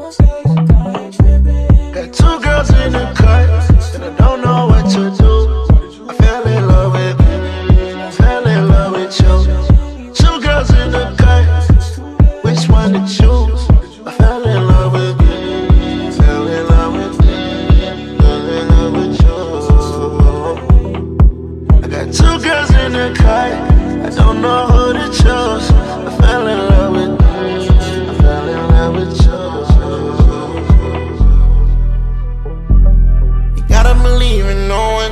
Got two girls in the cut, and I don't know what to do. I fell in love with you. Two girls in the cut, which one to choose? I fell in love with you. Fell in love with you. Fell in love with you. I got two girls in the cut, I don't know who to choose. I fell in love with you. I fell in love with you. Gotta believe in no one.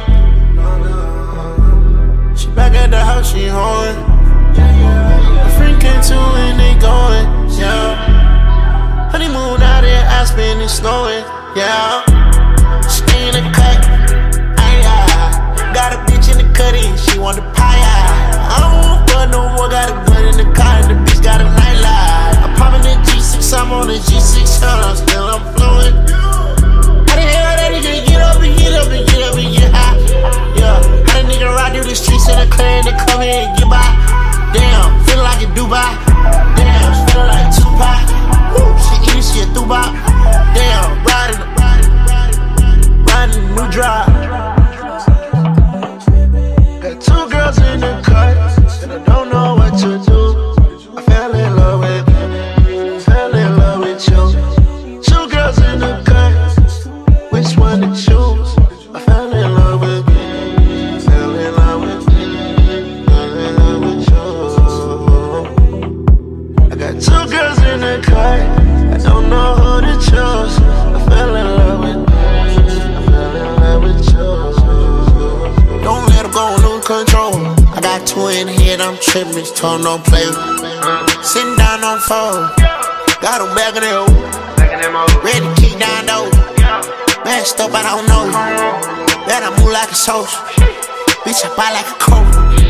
She back at the house, she hoeing. My friend came to and they going, yeah. Honeymoon out in Aspen, it's snowing, yeah. She in the cut, aye. Got a bitch in the cutty, she want the pie, I don't want blood no more, got a gun in the car and the bitch got a nightlight. I'm popping the G6, I'm on the G6, I'm still I'm flowing. Get high. Yeah, how the nigga ride through the streets in the clear and they come here and get by. Damn, feeling like a Dubai. Damn, she feeling like Tupac. Woo, she eating shit through bop. Damn, riding a new drive. Got two girls in the cut, and I don't know what to do. I fell in love with you. Fell in love with you. Two girls in the cut, which one to choose? I fell in love with you, fell in love with you, fell in love with you. I got two girls in the cut, I don't know who to choose. I fell in love with you, I fell in love with you. Don't let them go, lose control. I got two in the head, I'm tripping, told don't play with me. Sitting down on phone, got them back in the hole, ready to kick down though. Messed up, I don't know you. Bet I move like a soldier. Bitch, I buy like a coat.